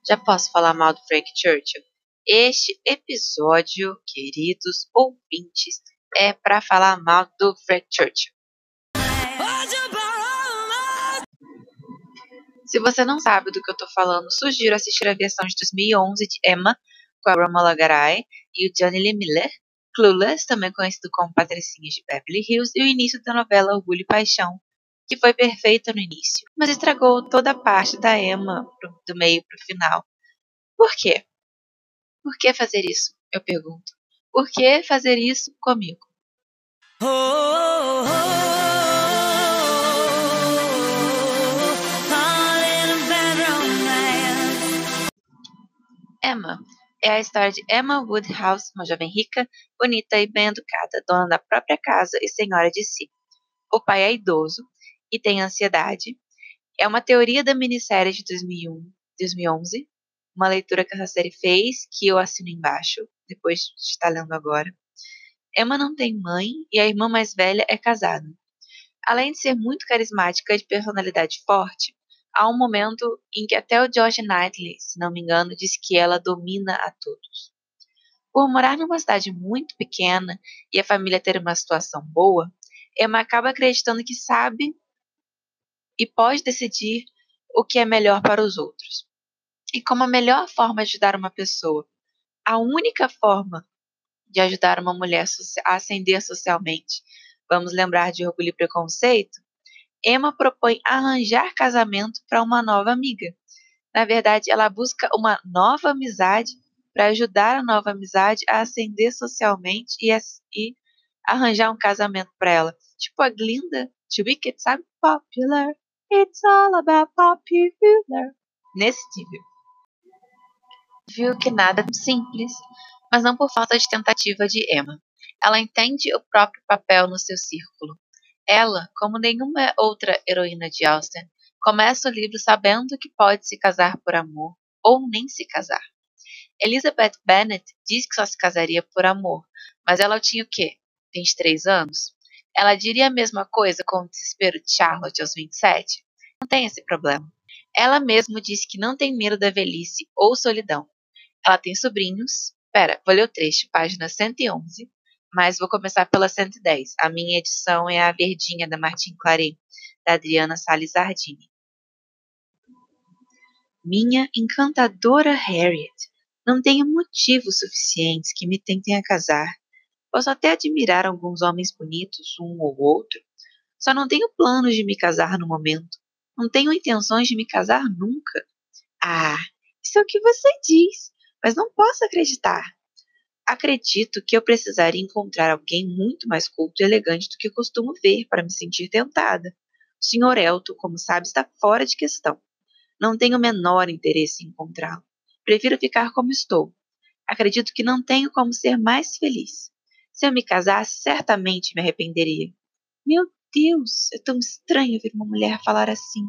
Já posso falar mal do Frank Churchill? Este episódio, queridos ouvintes, é para falar mal do Frank Churchill. Se você não sabe do que eu tô falando, sugiro assistir a versão de 2011 de Emma, com a Romola Garai e o Johnny Lee Miller, Clueless, também conhecido como Patricinhas de Beverly Hills, e o início da novela Orgulho e Paixão, que foi perfeita no início, mas estragou toda a parte da Emma do meio pro final. Por quê? Por que fazer isso? Eu pergunto. Por que fazer isso comigo? Emma é a história de Emma Woodhouse, uma jovem rica, bonita e bem educada, dona da própria casa e senhora de si. O pai é idoso e tem ansiedade. É uma teoria da minissérie de 2011, uma leitura que essa série fez, que eu assino embaixo, depois de estar lendo agora. Emma não tem mãe e a irmã mais velha é casada. Além de ser muito carismática e de personalidade forte, há um momento em que até o George Knightley, se não me engano, diz que ela domina a todos. Por morar numa cidade muito pequena e a família ter uma situação boa, Emma acaba acreditando que sabe e pode decidir o que é melhor para os outros. E como a melhor forma de ajudar uma pessoa, a única forma de ajudar uma mulher a ascender socialmente, vamos lembrar de Orgulho e Preconceito, Emma propõe arranjar casamento para uma nova amiga. Na verdade, ela busca uma nova amizade para ajudar a nova amizade a ascender socialmente e arranjar um casamento para ela. Tipo a Glinda de Wicked, sabe? Popular, it's all about popular. Nesse nível. Viu que nada é simples, mas não por falta de tentativa de Emma. Ela entende o próprio papel no seu círculo. Ela, como nenhuma outra heroína de Austen, começa o livro sabendo que pode se casar por amor ou nem se casar. Elizabeth Bennet diz que só se casaria por amor, mas ela tinha o quê? 23 anos? Ela diria a mesma coisa com o desespero de Charlotte aos 27? Não tem esse problema. Ela mesma disse que não tem medo da velhice ou solidão. Ela tem sobrinhos. Pera, vou ler o trecho, página 111, mas vou começar pela 110. A minha edição é a verdinha da Martin Claret, da Adriana Salles Ardini. Minha encantadora Harriet, não tenho motivos suficientes que me tentem a casar. Posso até admirar alguns homens bonitos, um ou outro. Só não tenho planos de me casar no momento. Não tenho intenções de me casar nunca. Ah, isso é o que você diz, mas não posso acreditar. Acredito que eu precisaria encontrar alguém muito mais culto e elegante do que costumo ver para me sentir tentada. O Sr. Elton, como sabe, está fora de questão. Não tenho o menor interesse em encontrá-lo. Prefiro ficar como estou. Acredito que não tenho como ser mais feliz. Se eu me casasse, certamente me arrependeria. Meu Deus, é tão estranho ver uma mulher falar assim.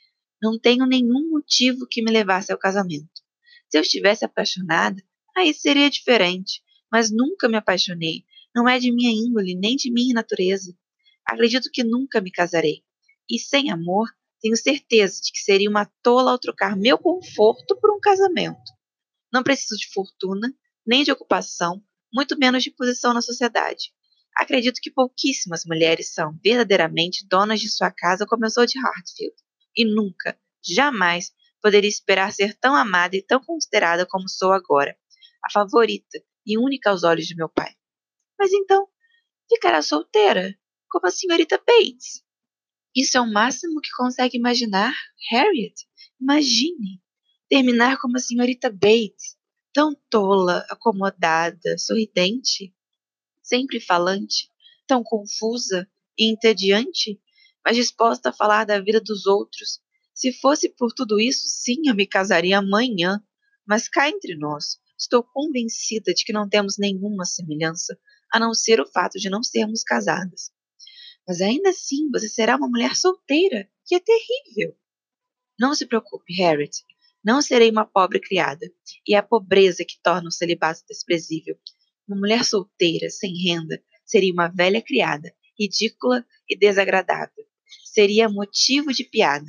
Não tenho nenhum motivo que me levasse ao casamento. Se eu estivesse apaixonada, aí seria diferente, mas nunca me apaixonei. Não é de minha índole, nem de minha natureza. Acredito que nunca me casarei. E sem amor, tenho certeza de que seria uma tola ao trocar meu conforto por um casamento. Não preciso de fortuna, nem de ocupação, muito menos de posição na sociedade. Acredito que pouquíssimas mulheres são verdadeiramente donas de sua casa como eu sou de Hartfield. E nunca, jamais, poderia esperar ser tão amada e tão considerada como sou agora, a favorita e única aos olhos de meu pai. Mas então, ficará solteira, como a senhorita Bates. Isso é o máximo que consegue imaginar, Harriet? Imagine terminar como a senhorita Bates, tão tola, acomodada, sorridente, sempre falante, tão confusa e entediante, mas disposta a falar da vida dos outros. Se fosse por tudo isso, sim, eu me casaria amanhã. Mas cá entre nós, estou convencida de que não temos nenhuma semelhança, a não ser o fato de não sermos casadas. Mas ainda assim, você será uma mulher solteira, que é terrível. Não se preocupe, Harriet. Não serei uma pobre criada. E é a pobreza que torna o celibato desprezível. Uma mulher solteira, sem renda, seria uma velha criada, ridícula e desagradável. Seria motivo de piadas.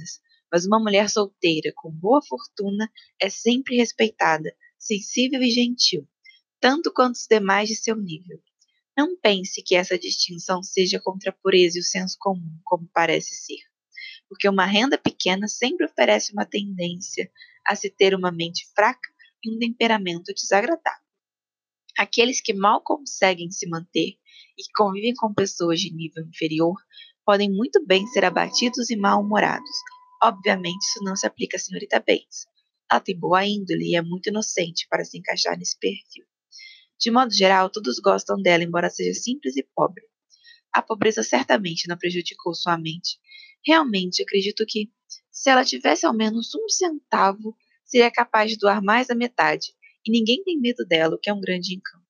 mas uma mulher solteira com boa fortuna é sempre respeitada, sensível e gentil, tanto quanto os demais de seu nível. Não pense que essa distinção seja contra a pureza e o senso comum, como parece ser, porque uma renda pequena sempre oferece uma tendência a se ter uma mente fraca e um temperamento desagradável. Aqueles que mal conseguem se manter e que convivem com pessoas de nível inferior podem muito bem ser abatidos e mal-humorados. Obviamente, isso não se aplica à senhorita Bates. Ela tem boa índole e é muito inocente para se encaixar nesse perfil. De modo geral, todos gostam dela, embora seja simples e pobre. A pobreza certamente não prejudicou sua mente. Realmente, acredito que, se ela tivesse ao menos um centavo, seria capaz de doar mais da metade, e ninguém tem medo dela, o que é um grande encanto.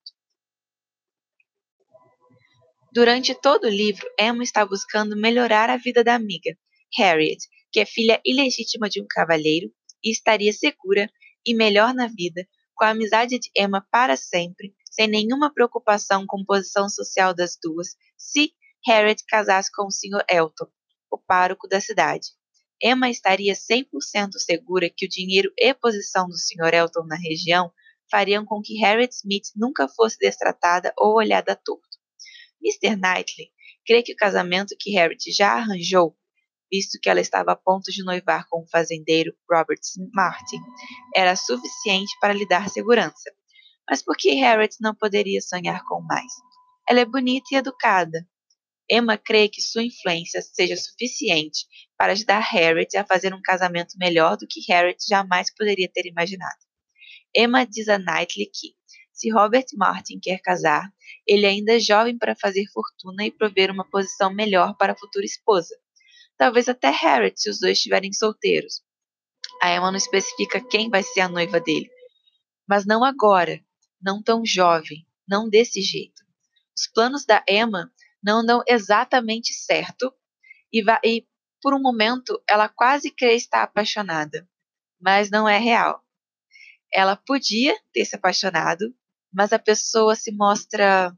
Durante todo o livro, Emma está buscando melhorar a vida da amiga, Harriet, que é filha ilegítima de um cavalheiro e estaria segura e melhor na vida com a amizade de Emma para sempre, sem nenhuma preocupação com a posição social das duas, se Harriet casasse com o Sr. Elton, o pároco da cidade. Emma estaria 100% segura que o dinheiro e posição do Sr. Elton na região fariam com que Harriet Smith nunca fosse destratada ou olhada torto. Mr. Knightley crê que o casamento que Harriet já arranjou, visto que ela estava a ponto de noivar com o fazendeiro Robert Martin, era suficiente para lhe dar segurança. Mas por que Harriet não poderia sonhar com mais? Ela é bonita e educada. Emma crê que sua influência seja suficiente para ajudar Harriet a fazer um casamento melhor do que Harriet jamais poderia ter imaginado. Emma diz a Knightley que, se Robert Martin quer casar, ele ainda é jovem para fazer fortuna e prover uma posição melhor para a futura esposa. Talvez até Harriet, se os dois estiverem solteiros. A Emma não especifica quem vai ser a noiva dele. Mas não agora, não tão jovem, não desse jeito. Os planos da Emma não dão exatamente certo e por um momento, ela quase crê estar apaixonada, mas não é real. Ela podia ter se apaixonado, mas a pessoa se mostra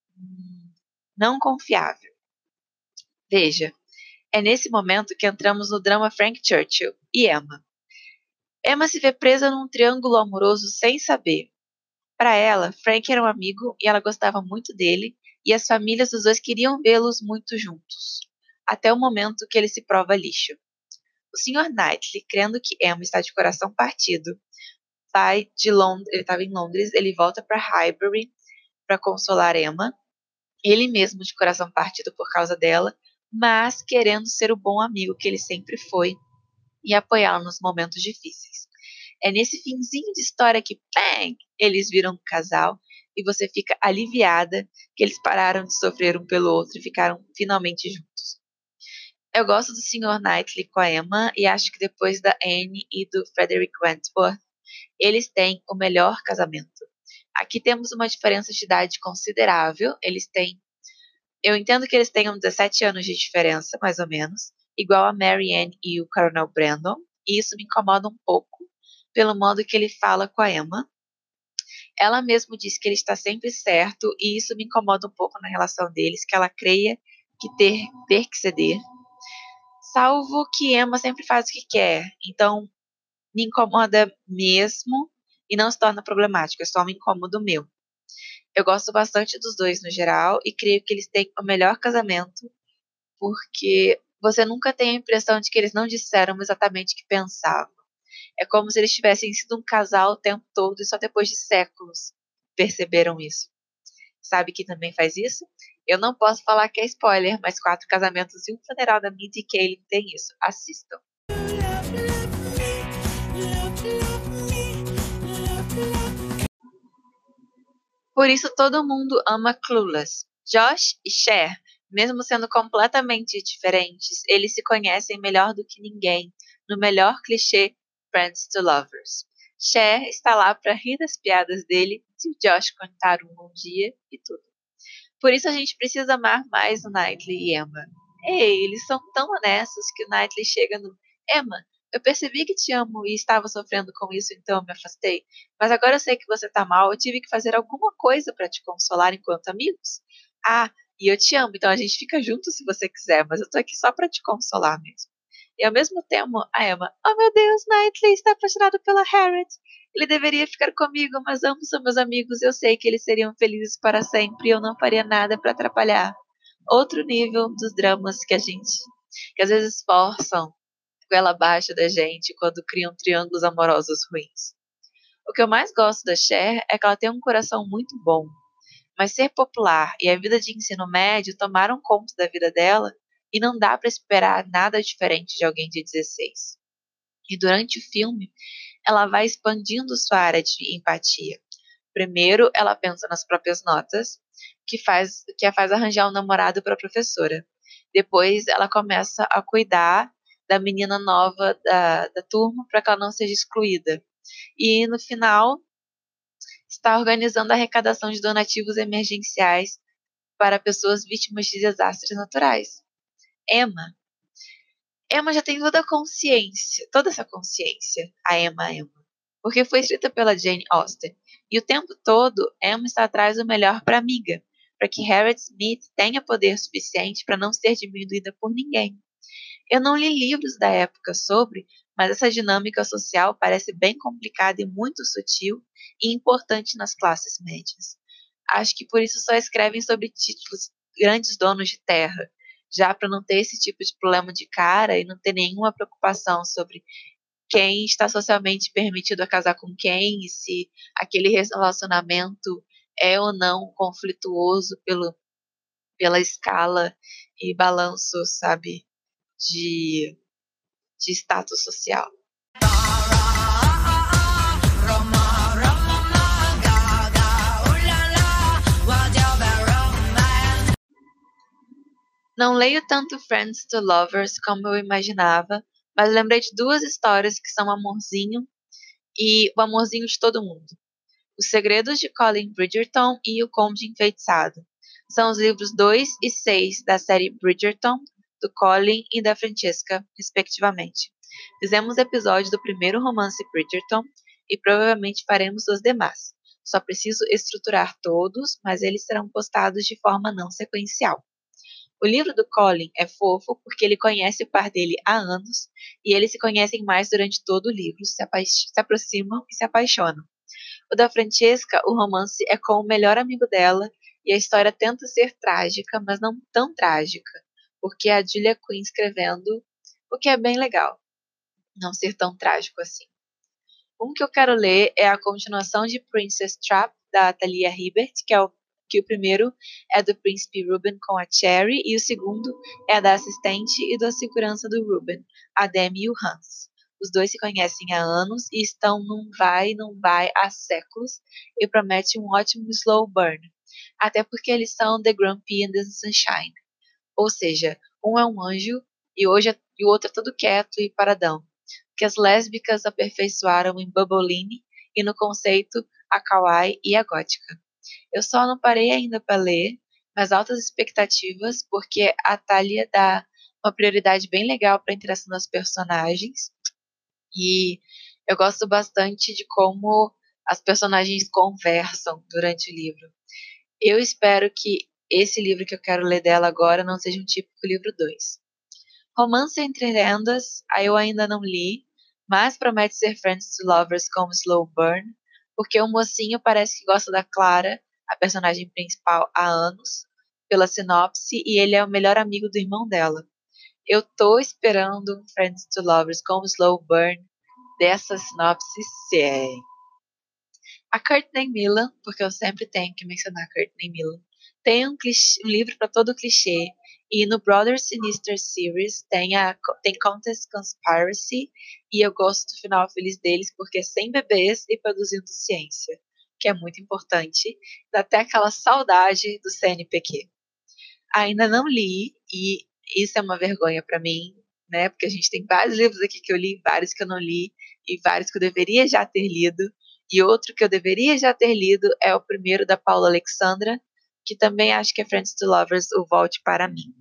não confiável. Veja, é nesse momento que entramos no drama Frank Churchill e Emma. Emma se vê presa num triângulo amoroso sem saber. Para ela, Frank era um amigo e ela gostava muito dele, e as famílias dos dois queriam vê-los muito juntos, até o momento que ele se prova lixo. O Sr. Knightley, crendo que Emma está de coração partido, sai de Londres, ele estava em Londres, ele volta para Highbury para consolar Emma, ele mesmo de coração partido por causa dela, mas querendo ser o bom amigo que ele sempre foi e apoiá-la nos momentos difíceis. É nesse finzinho de história que, bang, eles viram um casal e você fica aliviada que eles pararam de sofrer um pelo outro e ficaram finalmente juntos. Eu gosto do Sr. Knightley com a Emma e acho que depois da Anne e do Frederick Wentworth, eles têm o melhor casamento. Aqui temos uma diferença de idade considerável. Eu entendo que eles tenham 17 anos de diferença, mais ou menos, igual a Mary Ann e o Coronel Brandon, e isso me incomoda um pouco pelo modo que ele fala com a Emma. Ela mesma diz que ele está sempre certo, e isso me incomoda um pouco na relação deles, que ela creia que ter que ceder. Salvo que Emma sempre faz o que quer, então me incomoda mesmo e não se torna problemático, é só um incômodo meu. Eu gosto bastante dos dois no geral e creio que eles têm o melhor casamento, porque você nunca tem a impressão de que eles não disseram exatamente o que pensavam. É como se eles tivessem sido um casal o tempo todo e só depois de séculos perceberam isso. Sabe quem também faz isso? Eu não posso falar que é spoiler, mas Quatro Casamentos e um Funeral da Mindy Kaling tem isso. Assistam. Por isso todo mundo ama Clueless. Josh e Cher, mesmo sendo completamente diferentes, eles se conhecem melhor do que ninguém, no melhor clichê Friends to Lovers. Cher está lá para rir das piadas dele, se o Josh contar um bom dia e tudo. Por isso a gente precisa amar mais o Knightley e Emma. Ei, eles são tão honestos que o Knightley chega no Emma, eu percebi que te amo e estava sofrendo com isso, então eu me afastei. Mas agora eu sei que você tá mal, eu tive que fazer alguma coisa para te consolar enquanto amigos. Ah, e eu te amo, então a gente fica junto se você quiser, mas eu tô aqui só para te consolar mesmo. E ao mesmo tempo, a Emma, oh meu Deus, Knightley está apaixonado pela Harriet. Ele deveria ficar comigo, mas ambos são meus amigos. Eu sei que eles seriam felizes para sempre e eu não faria nada para atrapalhar. Outro nível dos dramas que às vezes forçam goela abaixo da gente quando criam triângulos amorosos ruins. O que eu mais gosto da Cher é que ela tem um coração muito bom, mas ser popular e a vida de ensino médio tomaram conta da vida dela e não dá para esperar nada diferente de alguém de 16. E durante o filme, ela vai expandindo sua área de empatia. Primeiro, ela pensa nas próprias notas, que a faz arranjar um namorado para a professora. Depois, ela começa a cuidar da menina nova da turma para que ela não seja excluída. E no final, está organizando a arrecadação de donativos emergenciais para pessoas vítimas de desastres naturais. Emma. Emma já tem toda a consciência, toda essa consciência, a Emma, porque foi escrita pela Jane Austen. E o tempo todo, Emma está atrás do melhor para a amiga, para que Harriet Smith tenha poder suficiente para não ser diminuída por ninguém. Eu não li livros da época sobre, mas essa dinâmica social parece bem complicada e muito sutil e importante nas classes médias. Acho que por isso só escrevem sobre títulos grandes donos de terra, já para não ter esse tipo de problema de cara e não ter nenhuma preocupação sobre quem está socialmente permitido a casar com quem e se aquele relacionamento é ou não conflituoso pela escala e balanço, sabe, de, de status social. Não leio tanto Friends to Lovers como eu imaginava, mas lembrei de duas histórias que são amorzinho e o amorzinho de todo mundo. Os Segredos de Colin Bridgerton e O Conde Enfeitiçado. São os livros 2 e 6 da série Bridgerton, do Colin e da Francesca, respectivamente. Fizemos episódio do primeiro romance Bridgerton e provavelmente faremos os demais. Só preciso estruturar todos, mas eles serão postados de forma não sequencial. O livro do Colin é fofo porque ele conhece o par dele há anos e eles se conhecem mais durante todo o livro, se aproximam e se apaixonam. O da Francesca, o romance é com o melhor amigo dela e a história tenta ser trágica, mas não tão trágica, porque é a Julia Quinn escrevendo, o que é bem legal, não ser tão trágico assim. Um que eu quero ler é a continuação de Princess Trap, da Talia Hibbert, que o primeiro é do Príncipe Ruben com a Cherry, e o segundo é a da assistente e da segurança do Ruben, a Demi e o Hans. Os dois se conhecem há anos e estão num vai e não vai há séculos e promete um ótimo slow burn, até porque eles são The Grumpy and the Sunshine. Ou seja, um é um anjo e o outro é todo quieto e paradão, que as lésbicas aperfeiçoaram em Bubbleine e no conceito a kawaii e a gótica. Eu só não parei ainda para ler, mas altas expectativas, porque a Thalia dá uma prioridade bem legal para a interação das personagens e eu gosto bastante de como as personagens conversam durante o livro. Eu espero que esse livro que eu quero ler dela agora não seja um típico livro 2. Romance entre Lendas, eu ainda não li, mas promete ser Friends to Lovers como Slow Burn, porque o mocinho parece que gosta da Clara, a personagem principal, há anos, pela sinopse, e ele é o melhor amigo do irmão dela. Eu tô esperando um Friends to Lovers como Slow Burn dessa sinopse ser. A Courtney Milan, porque eu sempre tenho que mencionar a Courtney Milan, tem um livro para todo clichê, e no Brother Sinister Series tem Contest Conspiracy, e eu gosto do final feliz deles porque é sem bebês e produzindo ciência, que é muito importante, dá até aquela saudade do CNPq. Ainda não li, e isso é uma vergonha para mim, né? Porque a gente tem vários livros aqui que eu li, vários que eu não li, e vários que eu deveria já ter lido. E outro que eu deveria já ter lido é o primeiro da Paula Alexandra, que também acho que é Friends to Lovers, O Volte para Mim.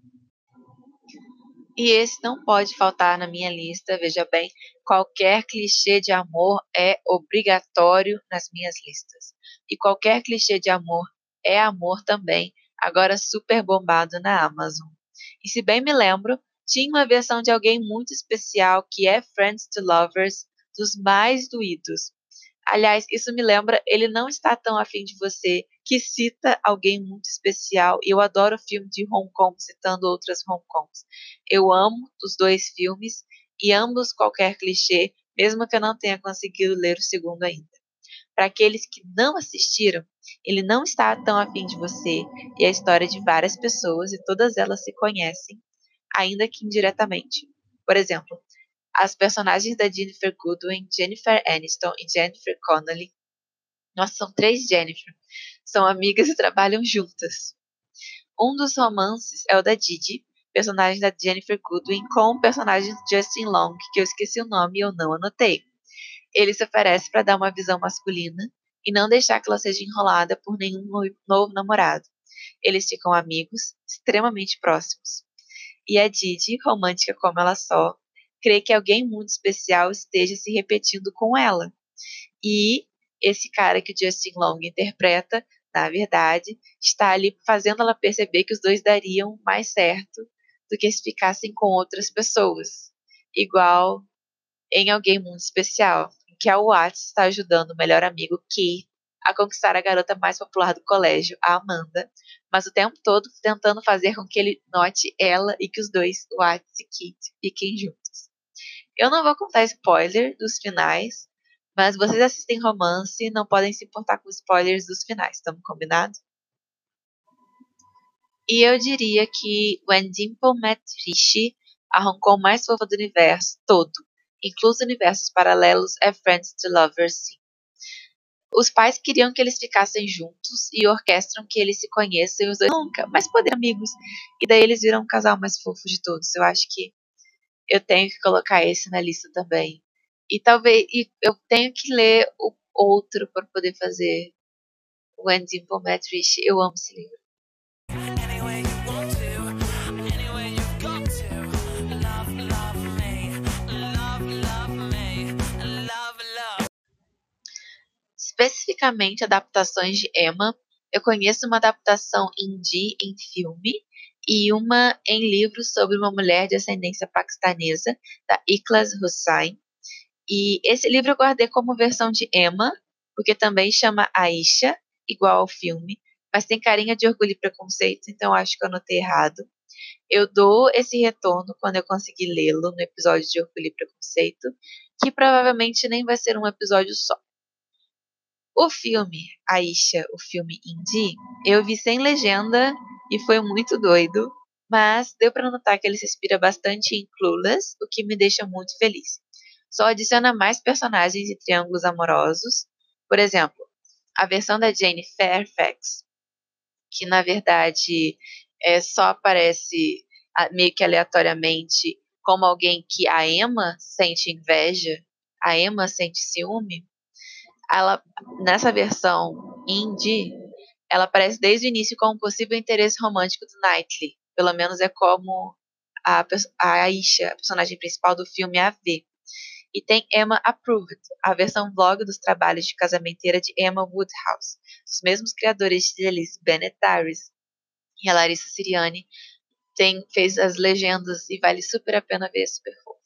E esse não pode faltar na minha lista, veja bem, qualquer clichê de amor é obrigatório nas minhas listas. E qualquer clichê de amor é amor também, agora super bombado na Amazon. E se bem me lembro, Tinha uma versão de Alguém Muito Especial que é Friends to Lovers, dos mais doídos. Aliás, isso me lembra Ele Não Está Tão Afim de Você, que cita Alguém Muito Especial. E eu adoro filme de rom-com, citando outras rom-coms. Eu amo os dois filmes e ambos qualquer clichê, mesmo que eu não tenha conseguido ler o segundo ainda. Para aqueles que não assistiram, Ele Não Está Tão Afim de Você e a história de várias pessoas e todas elas se conhecem, ainda que indiretamente. Por exemplo, as personagens da Jennifer Goodwin, Jennifer Aniston e Jennifer Connelly, nossa, são três Jennifer, são amigas e trabalham juntas. Um dos romances é o da Didi, personagem da Jennifer Goodwin, com o personagem Justin Long, que eu esqueci o nome e eu não anotei. Ele se oferece para dar uma visão masculina e não deixar que ela seja enrolada por nenhum novo namorado. Eles ficam amigos, extremamente próximos. E a Didi, romântica como ela só, crê que alguém muito especial esteja se repetindo com ela. E esse cara que o Justin Long interpreta, na verdade, está ali fazendo ela perceber que os dois dariam mais certo do que se ficassem com outras pessoas. Igual em Alguém Muito Especial, em que a Watts está ajudando o melhor amigo Keith a conquistar a garota mais popular do colégio, a Amanda, mas o tempo todo tentando fazer com que ele note ela e que os dois, Watts e Keith, fiquem juntos. Eu não vou contar spoiler dos finais, mas vocês assistem romance e não podem se importar com spoilers dos finais, estamos combinados? E eu diria que When Dimple Met Rishi arrancou o mais fofo do universo todo, incluso universos paralelos, é Friends to Lovers, sim. Os pais queriam que eles ficassem juntos e orquestram que eles se conheçam e os dois nunca, mas podem amigos. E daí eles viram o casal mais fofo de todos. Eu acho que eu tenho que colocar esse na lista também. E talvez eu tenho que ler o outro para poder fazer When Dimple Met Rishi. Eu amo esse livro. Especificamente adaptações de Emma, eu conheço uma adaptação indie em filme e uma em livro sobre uma mulher de ascendência paquistanesa, da Ikhlas Hussain. E esse livro eu guardei como versão de Emma, porque também chama Aisha, igual ao filme, mas tem carinha de Orgulho e Preconceito, então acho que eu anotei errado. Eu dou esse retorno quando eu conseguir lê-lo no episódio de Orgulho e Preconceito, que provavelmente nem vai ser um episódio só. O filme Aisha, o filme indie, eu vi sem legenda e foi muito doido, mas deu para notar que ele se inspira bastante em Clueless, o que me deixa muito feliz. Só adiciona mais personagens e triângulos amorosos. Por exemplo, a versão da Jane Fairfax, que na verdade só aparece meio que aleatoriamente como alguém que a Emma sente inveja, a Emma sente ciúme. Ela, nessa versão indie, ela aparece desde o início como um possível interesse romântico do Knightley. Pelo menos é como a Aisha, a personagem principal do filme, a vê. E tem Emma Approved, a versão vlog dos trabalhos de casamenteira de Emma Woodhouse, dos mesmos criadores de Elise Bennet Diaries. E a Larissa Siriani fez as legendas e vale super a pena ver, super fofo.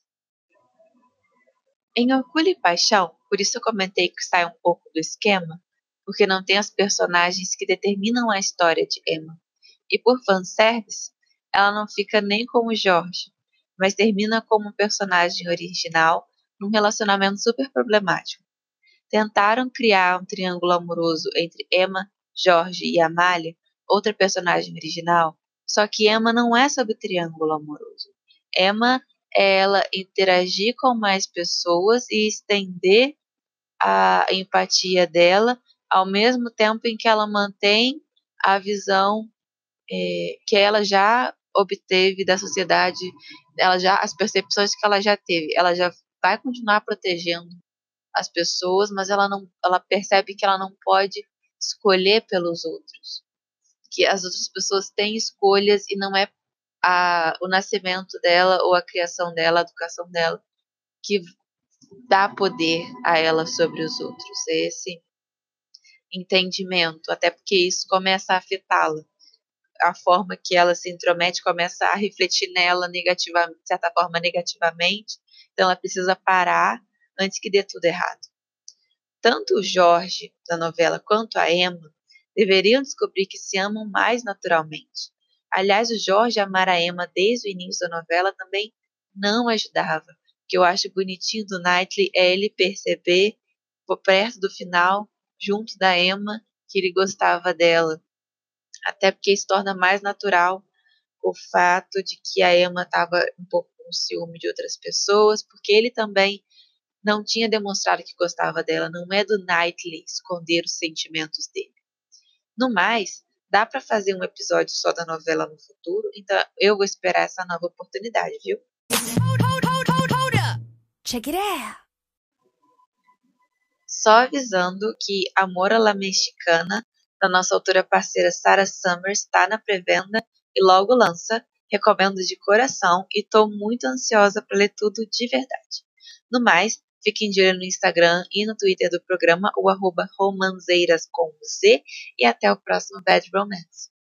Em Orgulho e Paixão, por isso eu comentei que sai um pouco do esquema, porque não tem as personagens que determinam a história de Emma. E por fanservice, ela não fica nem como Jorge, mas termina como um personagem original num relacionamento super problemático. Tentaram criar um triângulo amoroso entre Emma, Jorge e Amália, outra personagem original, só que Emma não é sobre triângulo amoroso. Emma é ela interagir com mais pessoas e estender a empatia dela, ao mesmo tempo em que ela mantém a visão que ela já obteve da sociedade, as percepções que ela já teve. Ela já vai continuar protegendo as pessoas, mas ela percebe que ela não pode escolher pelos outros, que as outras pessoas têm escolhas e não é o nascimento dela ou a criação dela, a educação dela que dá poder a ela sobre os outros. Esse entendimento, até porque isso começa a afetá-la. a forma que ela se intromete começa a refletir nela negativamente, de certa forma negativamente, então ela precisa parar antes que dê tudo errado. Tanto o Jorge da novela quanto a Emma deveriam descobrir que se amam mais naturalmente. Aliás, o Jorge amar a Emma desde o início da novela também não ajudava. O que eu acho bonitinho do Knightley é ele perceber, por perto do final, junto da Emma, que ele gostava dela. Até porque isso torna mais natural o fato de que a Emma estava um pouco com ciúme de outras pessoas, porque ele também não tinha demonstrado que gostava dela. Não é do Knightley esconder os sentimentos dele. No mais, dá para fazer um episódio só da novela no futuro, então eu vou esperar essa nova oportunidade, viu? Check it out. Só avisando que Amor à la Mexicana, da nossa autora parceira Sarah Summers, está na pré-venda e logo lança. Recomendo de coração e estou muito ansiosa para ler tudo de verdade. No mais, fiquem de olho no Instagram e no Twitter do programa, o @romanzeiras com Z, e até o próximo Bad Romance.